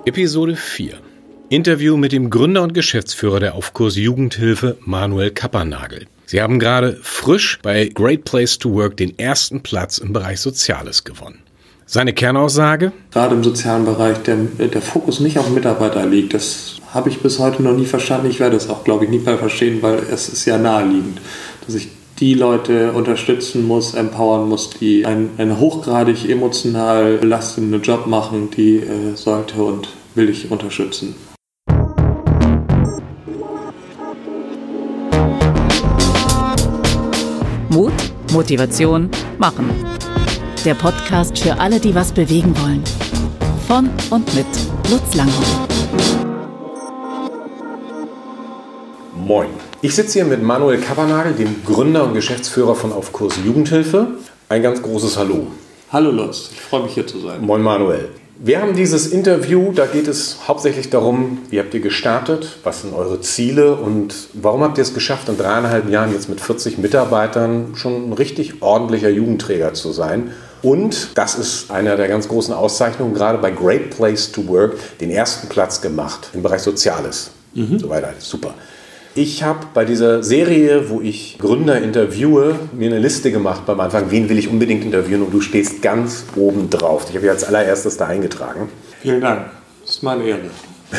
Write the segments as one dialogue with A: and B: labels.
A: Episode 4. Interview mit dem Gründer und Geschäftsführer der Aufkurs Jugendhilfe, Manuel Kappernagel. Sie haben gerade frisch bei Great Place to Work den ersten Platz im Bereich Soziales gewonnen. Seine Kernaussage?
B: Gerade im sozialen Bereich der Fokus nicht auf Mitarbeiter liegt. Das habe ich bis heute noch nie verstanden. Ich werde es auch, glaube ich, nie mehr verstehen, weil es ist ja naheliegend, dass ich die Leute unterstützen muss, empowern muss, die einen hochgradig emotional belastenden Job machen, die sollte und will ich unterstützen.
C: Mut, Motivation, Machen. Der Podcast für alle, die was bewegen wollen. Von und mit Lutz Langhoff.
A: Moin. Ich sitze hier mit Manuel Kappernagel, dem Gründer und Geschäftsführer von Aufkurs Jugendhilfe. Ein ganz großes Hallo.
B: Hallo Lutz, ich freue mich hier zu sein.
A: Moin Manuel. Wir haben dieses Interview, da geht es hauptsächlich darum, wie habt ihr gestartet, was sind eure Ziele und warum habt ihr es geschafft, in 3,5 Jahren jetzt mit 40 Mitarbeitern schon ein richtig ordentlicher Jugendträger zu sein. Und das ist eine der ganz großen Auszeichnungen, gerade bei Great Place to Work, den ersten Platz gemacht im Bereich Soziales. So weiter, super. Ich habe bei dieser Serie, wo ich Gründer interviewe, mir eine Liste gemacht beim Anfang, wen will ich unbedingt interviewen, und du stehst ganz oben drauf. Ich habe dich als allererstes da eingetragen.
B: Vielen Dank, das ist meine Ehre.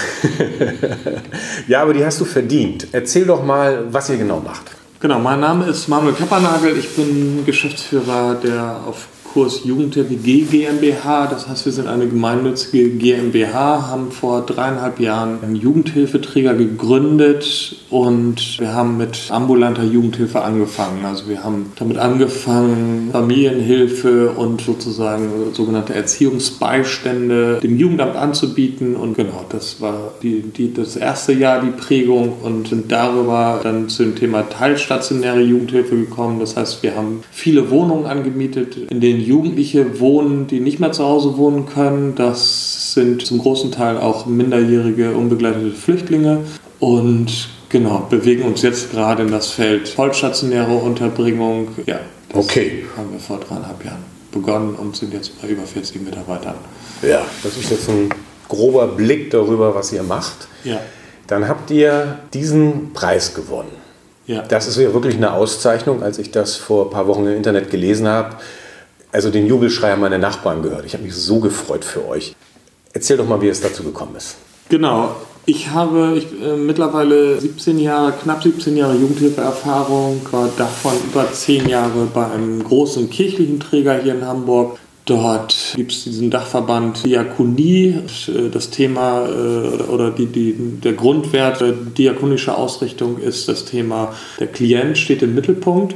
A: Ja, aber die hast du verdient. Erzähl doch mal, was ihr genau macht.
B: Genau, mein Name ist Manuel Kappernagel, ich bin Geschäftsführer der Aufkurs Jugendhilfe GmbH. Das heißt, wir sind eine gemeinnützige GmbH, haben vor 3,5 Jahren einen Jugendhilfeträger gegründet und wir haben mit ambulanter Jugendhilfe angefangen. Also wir haben damit angefangen, Familienhilfe und sozusagen sogenannte Erziehungsbeistände dem Jugendamt anzubieten. Und genau, das war das erste Jahr die Prägung und sind darüber dann zu dem Thema teilstationäre Jugendhilfe gekommen. Das heißt, wir haben viele Wohnungen angemietet, in denen Jugendliche wohnen, die nicht mehr zu Hause wohnen können. Das sind zum großen Teil auch minderjährige, unbegleitete Flüchtlinge. Und genau, bewegen uns jetzt gerade in das Feld vollstationäre Unterbringung. Ja, das haben wir vor 3,5 Jahren begonnen und sind jetzt bei über 40 Mitarbeitern.
A: Ja, das ist jetzt ein grober Blick darüber, was ihr macht.
B: Ja.
A: Dann habt ihr diesen Preis gewonnen.
B: Ja.
A: Das ist ja wirklich eine Auszeichnung, als ich das vor ein paar Wochen im Internet gelesen habe. Also den Jubelschrei haben meine Nachbarn gehört. Ich habe mich so gefreut für euch. Erzähl doch mal, wie es dazu gekommen ist.
B: Genau. Ich habe mittlerweile knapp 17 Jahre Jugendhilfeerfahrung, war davon über 10 Jahre bei einem großen kirchlichen Träger hier in Hamburg. Dort gibt es diesen Dachverband Diakonie. Das Thema oder der Grundwert der diakonische Ausrichtung ist das Thema, der Klient steht im Mittelpunkt.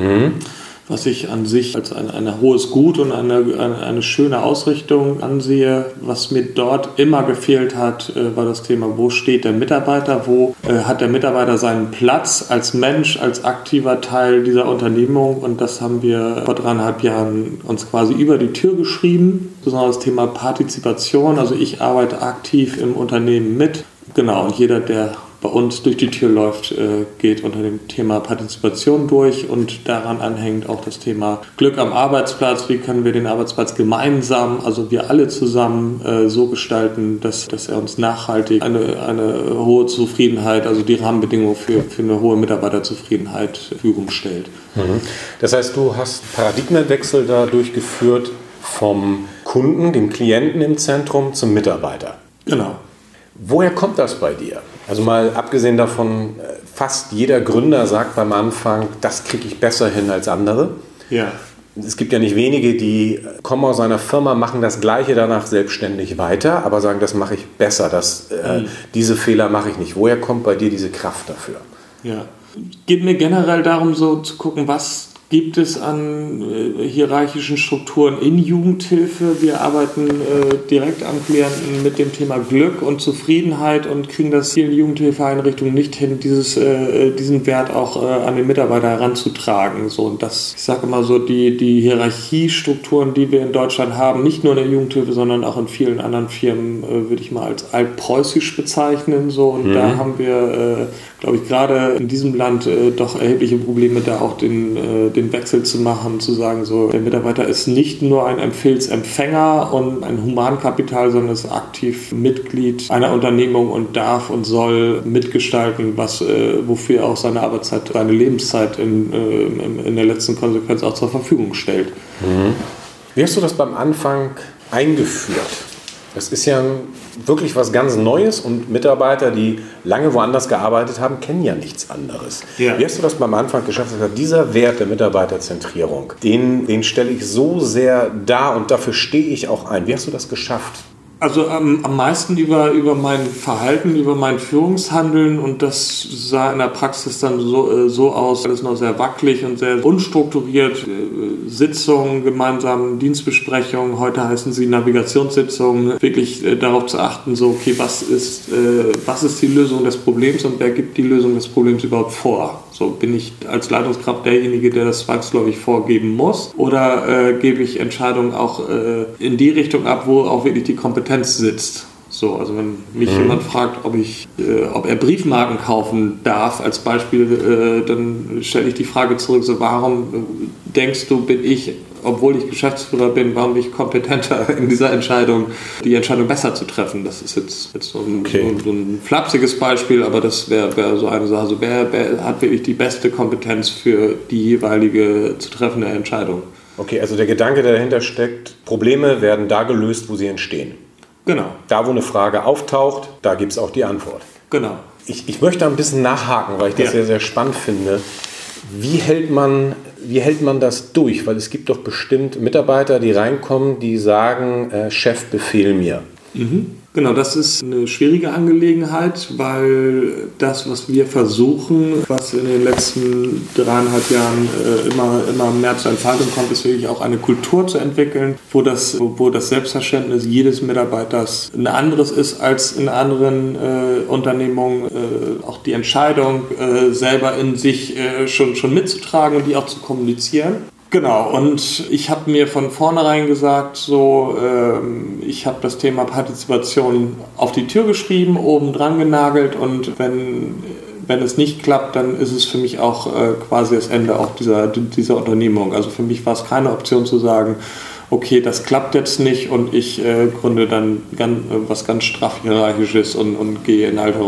B: Was ich an sich als ein hohes Gut und eine schöne Ausrichtung ansehe. Was mir dort immer gefehlt hat, war das Thema, wo steht der Mitarbeiter, wo hat der Mitarbeiter seinen Platz als Mensch, als aktiver Teil dieser Unternehmung, und das haben wir vor 3,5 Jahren uns quasi über die Tür geschrieben. Besonders das Thema Partizipation, also ich arbeite aktiv im Unternehmen mit. Genau, und jeder, der bei uns durch die Tür läuft, geht unter dem Thema Partizipation durch, und daran anhängt auch das Thema Glück am Arbeitsplatz. Wie können wir den Arbeitsplatz gemeinsam, also wir alle zusammen, so gestalten, dass er uns nachhaltig eine hohe Zufriedenheit, also die Rahmenbedingungen für eine hohe Mitarbeiterzufriedenheit zur Verfügung stellt.
A: Das heißt, du hast Paradigmenwechsel da durchgeführt vom Kunden, dem Klienten im Zentrum, zum Mitarbeiter.
B: Genau.
A: Woher kommt das bei dir? Also mal abgesehen davon, fast jeder Gründer sagt beim Anfang, das kriege ich besser hin als andere.
B: Ja.
A: Es gibt ja nicht wenige, die kommen aus einer Firma, machen das Gleiche danach selbstständig weiter, aber sagen, das mache ich besser, diese Fehler mache ich nicht. Woher kommt bei dir diese Kraft dafür?
B: Ja, geht mir generell darum, so zu gucken, was gibt es an hierarchischen Strukturen in Jugendhilfe. Wir arbeiten direkt am Klienten mit dem Thema Glück und Zufriedenheit und kriegen das hier in Jugendhilfeeinrichtungen nicht hin, diesen Wert auch an den Mitarbeiter heranzutragen. So, und das, ich sage immer so, die Hierarchiestrukturen, die wir in Deutschland haben, nicht nur in der Jugendhilfe, sondern auch in vielen anderen Firmen, würde ich mal als altpreußisch bezeichnen. So, und da haben wir, glaube ich, gerade in diesem Land doch erhebliche Probleme, da auch den den Wechsel zu machen, zu sagen, so, der Mitarbeiter ist nicht nur ein Empfehlsempfänger und ein Humankapital, sondern ist aktiv Mitglied einer Unternehmung und darf und soll mitgestalten, wofür er auch seine Arbeitszeit, seine Lebenszeit in der letzten Konsequenz auch zur Verfügung stellt.
A: Mhm. Wie hast du das beim Anfang eingeführt? Das ist ja wirklich was ganz Neues und Mitarbeiter, die lange woanders gearbeitet haben, kennen ja nichts anderes. Ja. Wie hast du das beim Anfang geschafft? Dieser Wert der Mitarbeiterzentrierung, den stelle ich so sehr dar und dafür stehe ich auch ein. Wie hast du das geschafft?
B: Also am meisten über mein Verhalten, über mein Führungshandeln, und das sah in der Praxis dann so aus, alles noch sehr wackelig und sehr unstrukturiert. Sitzungen, gemeinsam Dienstbesprechungen, heute heißen sie Navigationssitzungen, wirklich darauf zu achten, so okay, was ist die Lösung des Problems und wer gibt die Lösung des Problems überhaupt vor? So, bin ich als Leitungskraft derjenige, der das zwangsläufig vorgeben muss, oder gebe ich Entscheidungen auch in die Richtung ab, wo auch wirklich die Kompetenz sitzt? So, also wenn mich jemand fragt, ob er Briefmarken kaufen darf, als Beispiel, dann stelle ich die Frage zurück, so, warum denkst du, bin ich, obwohl ich Geschäftsführer bin, warum bin ich kompetenter in dieser Entscheidung, die Entscheidung besser zu treffen? Das ist jetzt so ein flapsiges Beispiel, aber das wäre so eine Sache. Also wer hat wirklich die beste Kompetenz für die jeweilige zu treffende Entscheidung?
A: Okay, also der Gedanke, der dahinter steckt, Probleme werden da gelöst, wo sie entstehen.
B: Genau.
A: Da, wo eine Frage auftaucht, da gibt es auch die Antwort.
B: Genau.
A: Ich möchte ein bisschen nachhaken, weil ich das sehr, sehr spannend finde. Wie hält man das durch? Weil es gibt doch bestimmt Mitarbeiter, die reinkommen, die sagen, Chef, befehl mir.
B: Mhm. Genau, das ist eine schwierige Angelegenheit, weil das, was wir versuchen, was in den letzten 3,5 Jahren immer mehr zur Entfaltung kommt, ist wirklich auch eine Kultur zu entwickeln, wo das Selbstverständnis jedes Mitarbeiters ein anderes ist als in anderen Unternehmungen, auch die Entscheidung selber in sich schon mitzutragen und die auch zu kommunizieren. Genau, und ich habe mir von vornherein gesagt, ich habe das Thema Partizipation auf die Tür geschrieben, oben dran genagelt, und wenn es nicht klappt, dann ist es für mich auch quasi das Ende auch dieser Unternehmung. Also für mich war es keine Option zu sagen, okay, das klappt jetzt nicht und ich gründe dann was ganz straff Hierarchisches und gehe in alte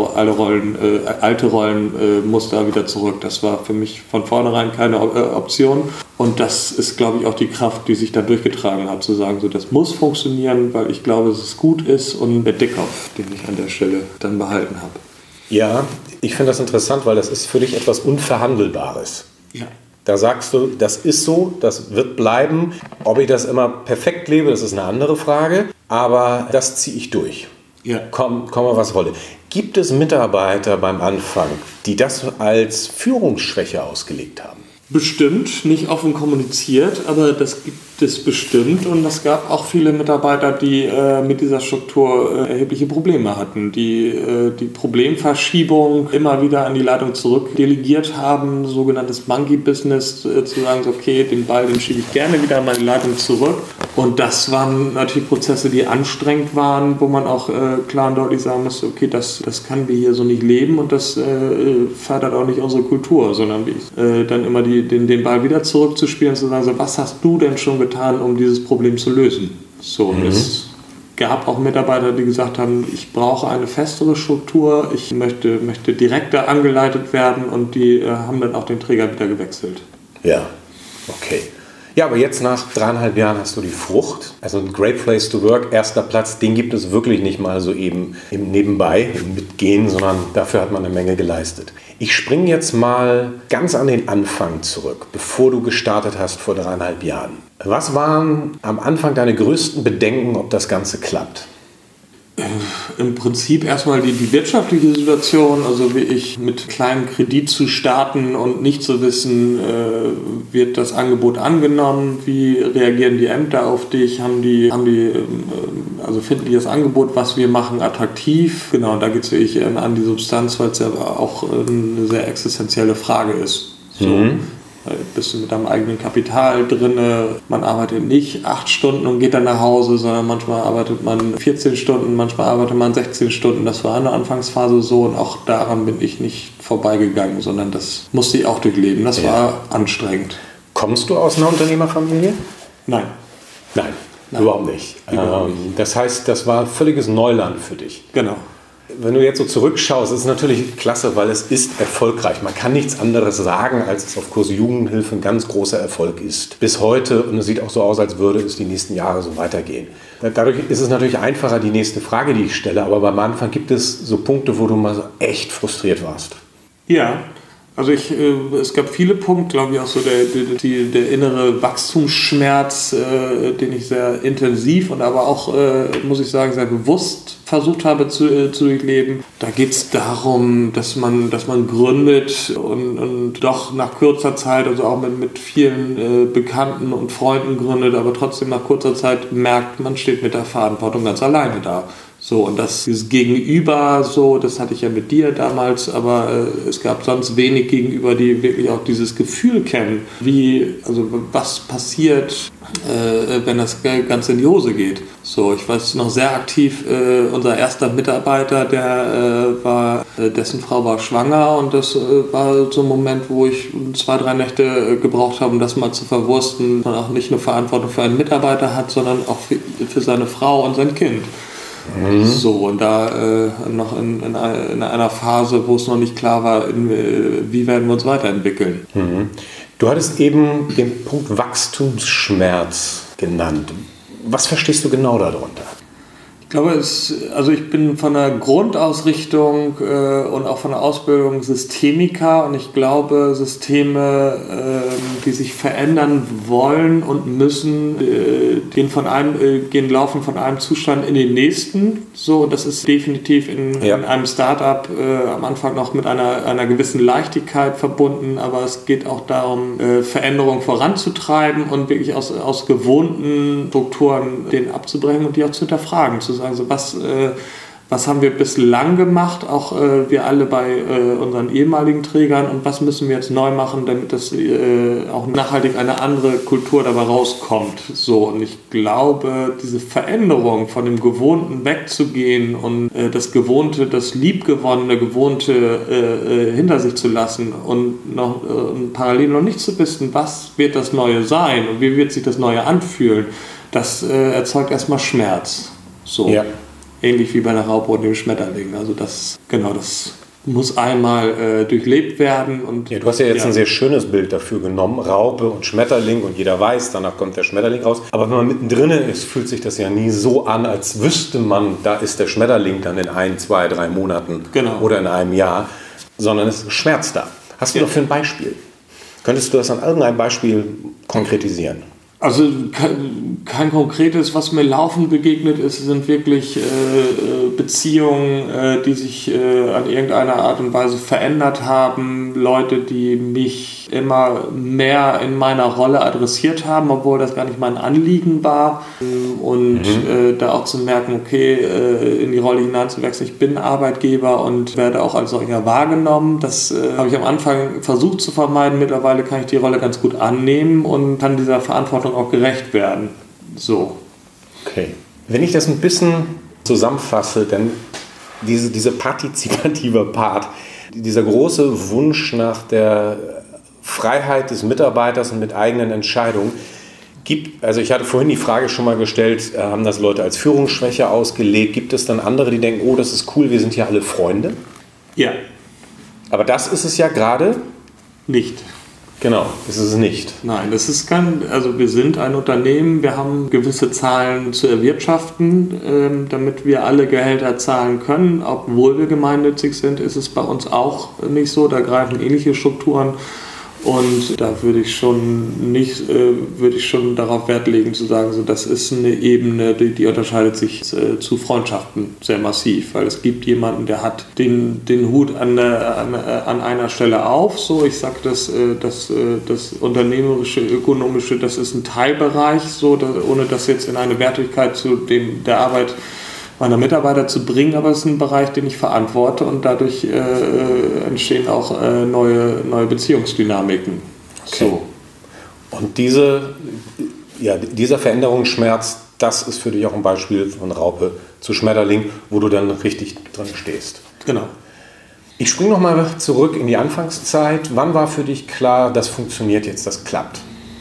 B: Rollenmuster wieder zurück. Das war für mich von vornherein keine Option. Und das ist, glaube ich, auch die Kraft, die sich da durchgetragen hat, zu sagen, so, das muss funktionieren, weil ich glaube, dass es gut ist, und der Dickkopf, den ich an der Stelle dann behalten habe.
A: Ja, ich finde das interessant, weil das ist für dich etwas Unverhandelbares.
B: Ja.
A: Da sagst du, das ist so, das wird bleiben. Ob ich das immer perfekt lebe, das ist eine andere Frage. Aber das ziehe ich durch.
B: Ja.
A: Komme was wolle. Gibt es Mitarbeiter beim Anfang, die das als Führungsschwäche ausgelegt haben?
B: Bestimmt, nicht offen kommuniziert, aber das gibt es bestimmt, und es gab auch viele Mitarbeiter, die mit dieser Struktur erhebliche Probleme hatten, die Problemverschiebung immer wieder an die Leitung zurückdelegiert haben, sogenanntes Monkey-Business, zu sagen, okay, den Ball, den schiebe ich gerne wieder an meine Leitung zurück, und das waren natürlich Prozesse, die anstrengend waren, wo man auch klar und deutlich sagen musste, okay, das können wir hier so nicht leben, und das fördert auch nicht unsere Kultur, sondern dann immer den Ball wieder zurückzuspielen und zu sagen, so, was hast du denn schon getan, um dieses Problem zu lösen? So, es gab auch Mitarbeiter, die gesagt haben, ich brauche eine festere Struktur, ich möchte direkter angeleitet werden, und die haben dann auch den Träger wieder gewechselt.
A: Ja, okay. Ja, aber jetzt nach 3,5 Jahren hast du die Frucht. Also ein Great Place to Work, erster Platz, den gibt es wirklich nicht mal so eben im Nebenbei, im Mitgehen, sondern dafür hat man eine Menge geleistet. Ich springe jetzt mal ganz an den Anfang zurück, bevor du gestartet hast vor 3,5 Jahren. Was waren am Anfang deine größten Bedenken, ob das Ganze klappt?
B: Im Prinzip erstmal die wirtschaftliche Situation, also wie ich mit kleinem Kredit zu starten und nicht zu wissen, wird das Angebot angenommen, wie reagieren die Ämter auf dich, also finden die das Angebot, was wir machen, attraktiv? Genau, da geht es wirklich an die Substanz, weil es ja auch eine sehr existenzielle Frage ist. So. Bist du mit deinem eigenen Kapital drin, man arbeitet nicht 8 Stunden und geht dann nach Hause, sondern manchmal arbeitet man 14 Stunden, manchmal arbeitet man 16 Stunden. Das war in der Anfangsphase so, und auch daran bin ich nicht vorbeigegangen, sondern das musste ich auch durchleben. Das war anstrengend.
A: Kommst du aus einer Unternehmerfamilie?
B: Nein.
A: Nein, überhaupt nicht. Das heißt, das war völliges Neuland für dich.
B: Genau.
A: Wenn du jetzt so zurückschaust, ist es natürlich klasse, weil es ist erfolgreich. Man kann nichts anderes sagen, als es auf Kurs Jugendhilfe ein ganz großer Erfolg ist. Bis heute, und es sieht auch so aus, als würde es die nächsten Jahre so weitergehen. Dadurch ist es natürlich einfacher, die nächste Frage, die ich stelle. Aber beim Anfang gibt es so Punkte, wo du mal so echt frustriert warst.
B: Ja. Also es gab viele Punkte, glaube ich, auch so der innere Wachstumsschmerz, den ich sehr intensiv und aber auch, muss ich sagen, sehr bewusst versucht habe zu durchleben. Da geht es darum, dass man gründet und doch nach kurzer Zeit, also auch mit vielen Bekannten und Freunden gründet, aber trotzdem nach kurzer Zeit merkt, man steht mit der Verantwortung ganz alleine da. So, und dieses Gegenüber, so, das hatte ich ja mit dir damals, aber es gab sonst wenig Gegenüber, die wirklich auch dieses Gefühl kennen, was passiert, wenn das Ganze in die Hose geht. So, ich weiß noch sehr aktiv, unser erster Mitarbeiter, dessen Frau war schwanger, und das war so ein Moment, wo ich 2-3 Nächte gebraucht habe, um das mal zu verwursten, dass man auch nicht nur Verantwortung für einen Mitarbeiter hat, sondern auch für seine Frau und sein Kind. So, und da noch in einer Phase, wo es noch nicht klar war, wie werden wir uns weiterentwickeln.
A: Du hattest eben den Punkt Wachstumsschmerz genannt. Was verstehst du genau darunter?
B: Ich glaube, ich bin von der Grundausrichtung und auch von der Ausbildung Systemiker, und ich glaube, Systeme, die sich verändern wollen und müssen, laufen von einem Zustand in den nächsten. So, das ist definitiv in einem Startup am Anfang noch mit einer gewissen Leichtigkeit verbunden, aber es geht auch darum, Veränderungen voranzutreiben und wirklich aus gewohnten Strukturen den abzubrechen und die auch zu hinterfragen, zu sagen, so was haben wir bislang gemacht, auch wir alle bei unseren ehemaligen Trägern, und was müssen wir jetzt neu machen, damit das auch nachhaltig eine andere Kultur dabei rauskommt. So, und ich glaube, diese Veränderung von dem Gewohnten wegzugehen und das Gewohnte, das Liebgewonnene, Gewohnte hinter sich zu lassen und noch parallel noch nicht zu wissen, was wird das Neue sein und wie wird sich das Neue anfühlen, das erzeugt erstmal Schmerz. So. Ja. Ähnlich wie bei der Raupe und dem Schmetterling. Also das muss einmal durchlebt werden. Und,
A: du hast ja jetzt ein sehr schönes Bild dafür genommen, Raupe und Schmetterling, und jeder weiß, danach kommt der Schmetterling raus. Aber wenn man mittendrin ist, fühlt sich das ja nie so an, als wüsste man, da ist der Schmetterling dann in 1, 2, 3 Monaten oder in einem Jahr, sondern es schmerzt da. Hast du noch für ein Beispiel? Könntest du das an irgendeinem Beispiel konkretisieren?
B: Also kein konkretes, was mir laufend begegnet ist, sind wirklich Beziehungen, die sich an irgendeiner Art und Weise verändert haben. Leute, die mich immer mehr in meiner Rolle adressiert haben, obwohl das gar nicht mein Anliegen war. Und da auch zu merken, okay, in die Rolle hineinzuwechseln, ich bin Arbeitgeber und werde auch als solcher wahrgenommen. Das habe ich am Anfang versucht zu vermeiden. Mittlerweile kann ich die Rolle ganz gut annehmen und kann dieser Verantwortung auch gerecht werden. So.
A: Okay. Wenn ich das ein bisschen zusammenfasse, dann diese partizipative Part, dieser große Wunsch nach der Freiheit des Mitarbeiters und mit eigenen Entscheidungen, also ich hatte vorhin die Frage schon mal gestellt, haben das Leute als Führungsschwäche ausgelegt? Gibt es dann andere, die denken, oh, das ist cool, wir sind hier alle Freunde?
B: Ja.
A: Aber das ist es ja gerade
B: nicht.
A: Genau, das ist es nicht.
B: Nein, wir sind ein Unternehmen, wir haben gewisse Zahlen zu erwirtschaften, damit wir alle Gehälter zahlen können. Obwohl wir gemeinnützig sind, ist es bei uns auch nicht so, da greifen ähnliche Strukturen. Und da würde ich schon darauf Wert legen, zu sagen, so, das ist eine Ebene, die unterscheidet sich zu Freundschaften sehr massiv, weil es gibt jemanden, der hat den Hut an einer Stelle auf. So, ich sage, das unternehmerische, ökonomische, das ist ein Teilbereich, so, ohne das jetzt in eine Wertigkeit zu der Arbeit meiner Mitarbeiter zu bringen, aber es ist ein Bereich, den ich verantworte, und dadurch entstehen auch neue Beziehungsdynamiken.
A: Okay. So. Und dieser Veränderungsschmerz, das ist für dich auch ein Beispiel von Raupe zu Schmetterling, wo du dann richtig drin stehst.
B: Genau.
A: Ich springe nochmal zurück in die Anfangszeit. Wann war für dich klar, das funktioniert jetzt, das klappt?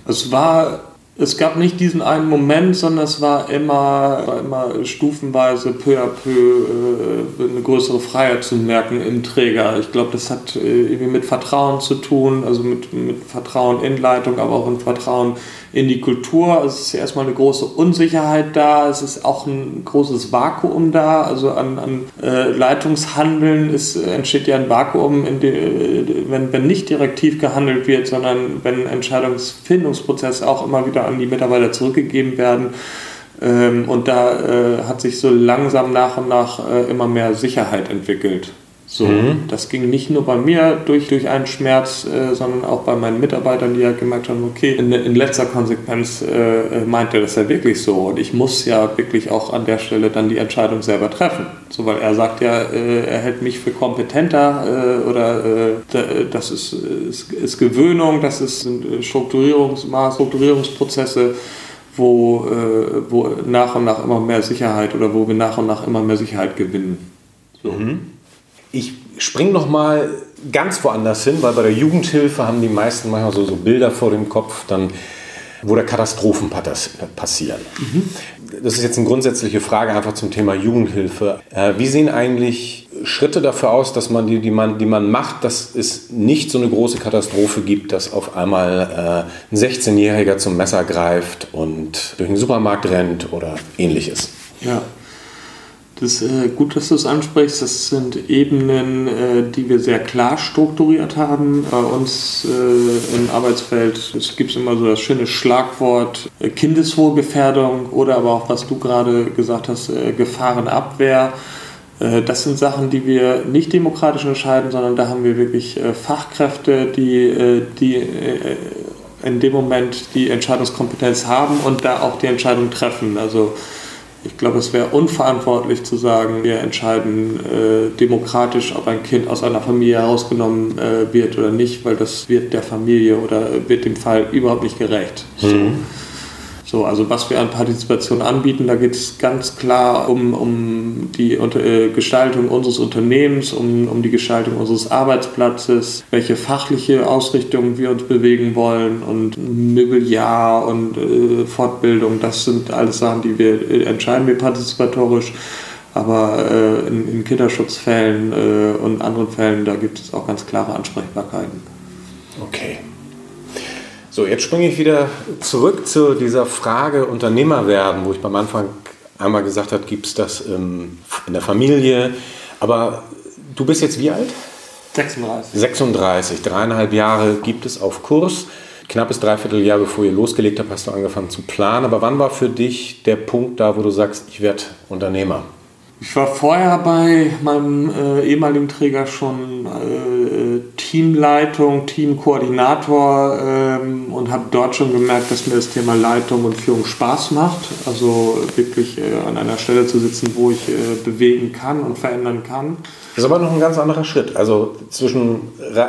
B: Es gab nicht diesen einen Moment, sondern es war immer stufenweise, peu à peu eine größere Freiheit zu merken im Träger. Ich glaube, das hat irgendwie mit Vertrauen zu tun, also mit Vertrauen in Leitung, aber auch mit Vertrauen in die Kultur. Also es ist erstmal eine große Unsicherheit da, es ist auch ein großes Vakuum da, also an Leitungshandeln entsteht ja ein Vakuum, wenn nicht direktiv gehandelt wird, sondern wenn Entscheidungsfindungsprozesse auch immer wieder an die Mitarbeiter zurückgegeben werden. Und da hat sich so langsam nach und nach immer mehr Sicherheit entwickelt. So, das ging nicht nur bei mir durch einen Schmerz, sondern auch bei meinen Mitarbeitern, die ja gemerkt haben, okay, in letzter Konsequenz meint er das ja wirklich so. Und ich muss ja wirklich auch an der Stelle dann die Entscheidung selber treffen. So, weil er sagt ja, er hält mich für kompetenter das ist Gewöhnung, das sind Strukturierungsprozesse, wo nach und nach immer mehr Sicherheit oder wo wir nach und nach immer mehr Sicherheit gewinnen. So.
A: Ich springe noch mal ganz woanders hin, weil bei der Jugendhilfe haben die meisten manchmal so Bilder vor dem Kopf, wo da Katastrophen passieren. Das ist jetzt eine grundsätzliche Frage einfach zum Thema Jugendhilfe. Wie sehen eigentlich Schritte dafür aus, dass man die man macht, dass es nicht so eine große Katastrophe gibt, dass auf einmal ein 16-Jähriger zum Messer greift und durch den Supermarkt rennt oder Ähnliches?
B: Ja. Das ist gut, dass du es ansprichst. Das sind Ebenen, die wir sehr klar strukturiert haben. Bei uns im Arbeitsfeld gibt es immer so das schöne Schlagwort Kindeswohlgefährdung oder aber auch, was du gerade gesagt hast, Gefahrenabwehr. Das sind Sachen, die wir nicht demokratisch entscheiden, sondern da haben wir wirklich Fachkräfte, die in dem Moment die Entscheidungskompetenz haben und da auch die Entscheidung treffen. Also ich glaube, es wäre unverantwortlich zu sagen, wir entscheiden demokratisch, ob ein Kind aus einer Familie herausgenommen wird oder nicht, weil das wird der Familie oder wird dem Fall überhaupt nicht gerecht. So, also was wir an Partizipation anbieten, da geht es ganz klar um die Gestaltung unseres Unternehmens, um die Gestaltung unseres Arbeitsplatzes, welche fachliche Ausrichtung wir uns bewegen wollen und Möbeljahr und Fortbildung, das sind alles Sachen, die wir entscheiden partizipatorisch. Aber in Kinderschutzfällen und anderen Fällen, da gibt es auch ganz klare Ansprechbarkeiten.
A: Okay. So, jetzt springe ich wieder zurück zu dieser Frage Unternehmer werden, wo ich beim Anfang einmal gesagt habe, gibt es das in der Familie. Aber du bist jetzt wie alt?
B: 36.
A: 36, 3,5 Jahre gibt es auf Kurs. Knappes Dreivierteljahr, bevor ihr losgelegt habt, hast du angefangen zu planen. Aber wann war für dich der Punkt da, wo du sagst, ich werde Unternehmer?
B: Ich war vorher bei meinem ehemaligen Träger schon Teamleitung, Teamkoordinator und habe dort schon gemerkt, dass mir das Thema Leitung und Führung Spaß macht. Also wirklich an einer Stelle zu sitzen, wo ich bewegen kann und verändern kann.
A: Das ist aber noch ein ganz anderer Schritt. Also zwischen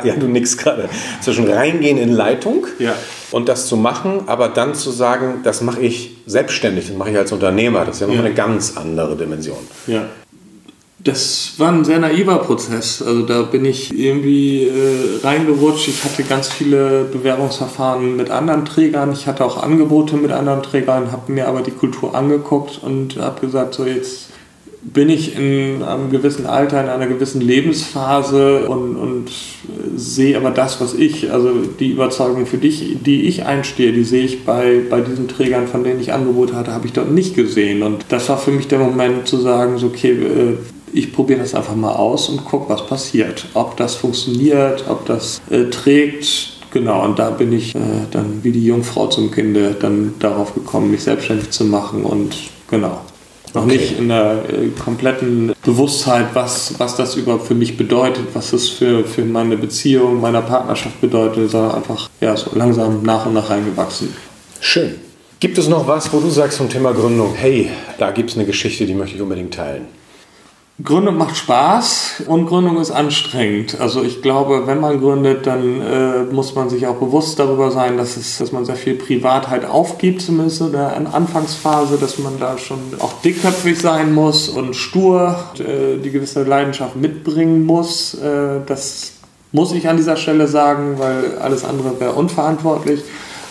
A: reingehen in Leitung und das zu machen, aber dann zu sagen, das mache ich selbstständig, das mache ich als Unternehmer. Das ist ja noch eine ganz andere Dimension.
B: Ja. Das war ein sehr naiver Prozess. Also da bin ich irgendwie reingerutscht. Ich hatte ganz viele Bewerbungsverfahren mit anderen Trägern. Ich hatte auch Angebote mit anderen Trägern, habe mir aber die Kultur angeguckt und habe gesagt, so jetzt bin ich in einem gewissen Alter, in einer gewissen Lebensphase und sehe aber das, also die Überzeugung, für die ich einstehe, die sehe ich bei diesen Trägern, von denen ich Angebote hatte, habe ich dort nicht gesehen. Und das war für mich der Moment zu sagen, so okay, ich probiere das einfach mal aus und gucke, was passiert. Ob das funktioniert, ob das trägt. Genau, und da bin ich dann wie die Jungfrau zum Kinde dann darauf gekommen, mich selbstständig zu machen und genau. Noch nicht in der kompletten Bewusstheit, was das überhaupt für mich bedeutet, was das für meine Beziehung, meiner Partnerschaft bedeutet, sondern einfach so langsam nach und nach reingewachsen.
A: Schön. Gibt es noch was, wo du sagst zum Thema Gründung, hey, da gibt es eine Geschichte, die möchte ich unbedingt teilen?
B: Gründung macht Spaß und Gründung ist anstrengend. Also ich glaube, wenn man gründet, dann muss man sich auch bewusst darüber sein, dass man sehr viel Privatheit aufgibt, zumindest in der Anfangsphase, dass man da schon auch dickköpfig sein muss und stur die gewisse Leidenschaft mitbringen muss. Das muss ich an dieser Stelle sagen, weil alles andere wäre unverantwortlich.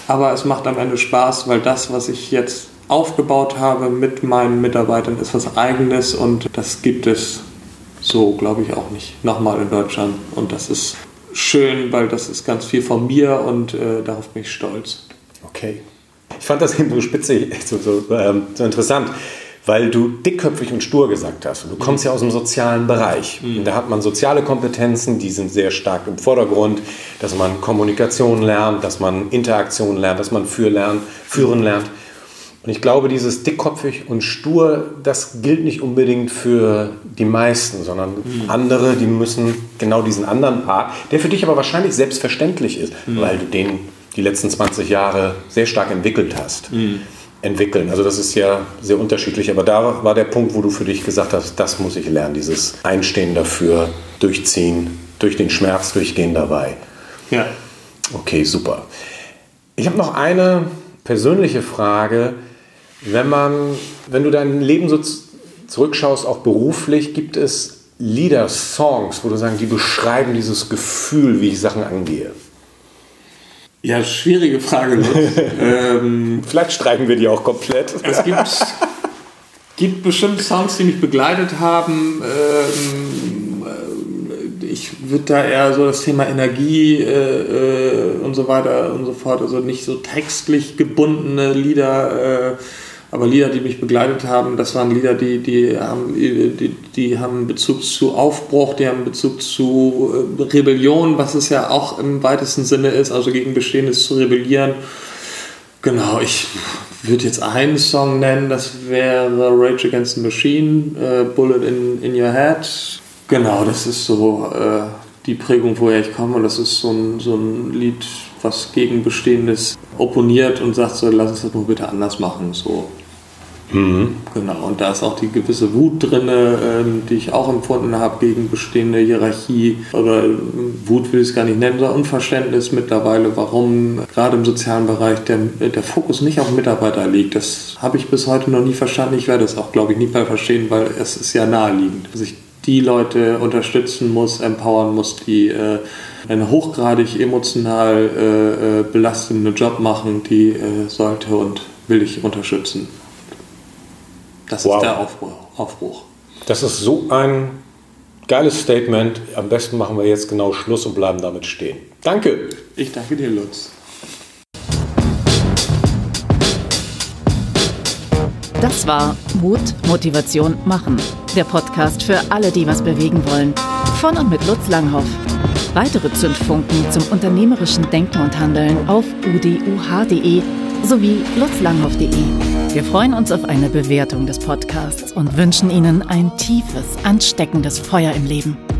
B: Aber es macht am Ende Spaß, weil das, was ich jetzt aufgebaut habe mit meinen Mitarbeitern, ist was Eigenes und das gibt es so, glaube ich, auch nicht nochmal in Deutschland. Und das ist schön, weil das ist ganz viel von mir und darauf bin ich stolz.
A: Okay. Ich fand das eben so spitzig, so interessant, weil du dickköpfig und stur gesagt hast. Du kommst ja aus dem sozialen Bereich. Und da hat man soziale Kompetenzen, die sind sehr stark im Vordergrund, dass man Kommunikation lernt, dass man Interaktion lernt, dass man führen lernt. Und ich glaube, dieses dickköpfig und stur, das gilt nicht unbedingt für die meisten, sondern andere, die müssen genau diesen anderen Part, der für dich aber wahrscheinlich selbstverständlich ist, weil du den die letzten 20 Jahre sehr stark entwickelt hast. Entwickeln. Also das ist ja sehr unterschiedlich, aber da war der Punkt, wo du für dich gesagt hast, das muss ich lernen, dieses Einstehen dafür, durchziehen, durch den Schmerz durchgehen dabei.
B: Ja.
A: Okay, super. Ich habe noch eine persönliche Frage. Wenn du dein Leben so zurückschaust, auch beruflich, gibt es Lieder, Songs, wo du sagst, die beschreiben dieses Gefühl, wie ich Sachen angehe?
B: Ja, schwierige Frage, Lutz.
A: Vielleicht streichen wir die auch komplett.
B: Es gibt bestimmt Songs, die mich begleitet haben. Ich würde da eher so das Thema Energie und so weiter und so fort, also nicht so textlich gebundene Lieder, aber Lieder, die mich begleitet haben, das waren Lieder, die haben Bezug zu Aufbruch, die haben Bezug zu Rebellion, was es ja auch im weitesten Sinne ist, also gegen Bestehendes zu rebellieren. Genau, ich würde jetzt einen Song nennen, das wäre Rage Against the Machine, Bullet in Your Head. Genau, das ist so die Prägung, woher ich komme, und das ist so ein Lied, was gegen Bestehendes opponiert und sagt so, lass uns das nur bitte anders machen, so. Genau, und da ist auch die gewisse Wut drin, die ich auch empfunden habe gegen bestehende Hierarchie, oder Wut will ich es gar nicht nennen, sondern Unverständnis mittlerweile, warum gerade im sozialen Bereich der Fokus nicht auf Mitarbeiter liegt. Das habe ich bis heute noch nie verstanden. Ich werde es auch, glaube ich, nie mehr verstehen, weil es ist ja naheliegend, dass ich die Leute unterstützen muss, empowern muss, die einen hochgradig emotional belastenden Job machen, die sollte und will ich unterstützen. Das ist der Aufbruch.
A: Das ist so ein geiles Statement. Am besten machen wir jetzt genau Schluss und bleiben damit stehen. Danke.
B: Ich danke dir, Lutz.
C: Das war Mut, Motivation, Machen. Der Podcast für alle, die was bewegen wollen. Von und mit Lutz Langhoff. Weitere Zündfunken zum unternehmerischen Denken und Handeln auf uduh.de sowie lutzlanghoff.de. Wir freuen uns auf eine Bewertung des Podcasts und wünschen Ihnen ein tiefes, ansteckendes Feuer im Leben.